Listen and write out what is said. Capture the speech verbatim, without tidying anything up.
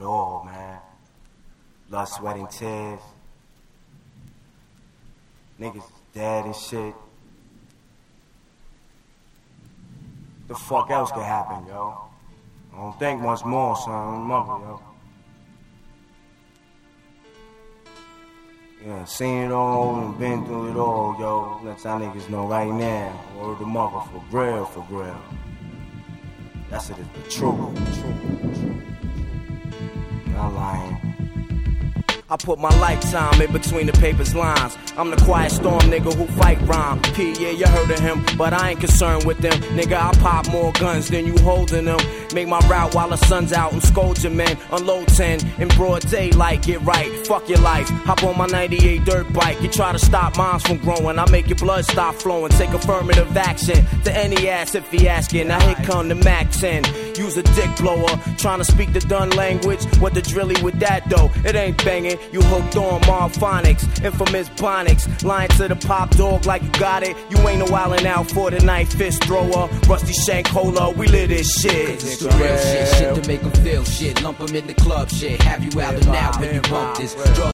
all, man. Blood, sweat, and tears. Niggas dead and shit. The fuck else could happen, yo? I don't think much more, son. Mother, yo. Yeah, seen it all and been through it all, yo. Let y'all niggas know right now. Word of mother, for real, for real. That's it, the truth. The truth. Not lying. I put my lifetime in between the paper's lines. I'm the quiet storm nigga who fight rhyme. P, yeah, you heard of him, but I ain't concerned with them. Nigga, I pop more guns than you holding them. Make my route while the sun's out and scold your men. Unload ten in broad daylight, get right. Fuck your life. Hop on my ninety-eight dirt bike. You try to stop moms from growing. I make your blood stop flowing. Take affirmative action to any ass if he asking. Now here come the Mac ten. Use a dick blower. Trying to speak the done language. What the drilly with that though? It ain't banging. You hooked on Marphonics, infamous Bonics, lying to the pop dog like you got it. You ain't no wildin' out for the night, fist thrower, rusty shank cola. We live this shit. It's the real shit, shit to make them feel shit. Lump them in the club shit. Have you out and out when you bump this.